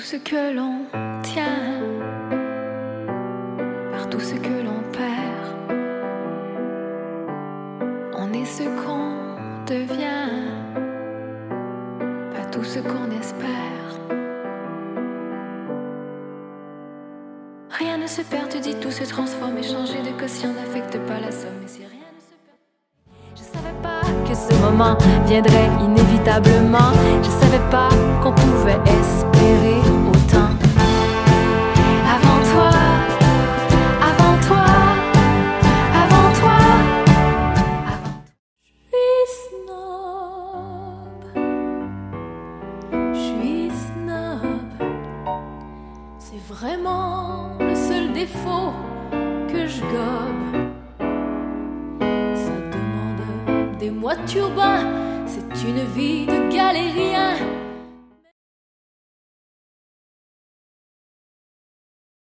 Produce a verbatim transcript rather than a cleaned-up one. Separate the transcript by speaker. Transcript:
Speaker 1: ce que l'on tient, par tout ce que l'on perd. On est ce qu'on devient, pas tout ce qu'on espère. Rien ne se perd, tu dis tout se transforme, et changer de quotient n'affecte pas la somme. Et si rien ne se perd, je savais pas que ce moment viendrait inévitablement. Je savais pas qu'on pouvait espérer autant. Avant toi, avant toi, avant toi, avant toi. Je suis snob, je suis snob. C'est vraiment le seul défaut que je gobe. Ça demande des mois de turbin, c'est une vie de galérien.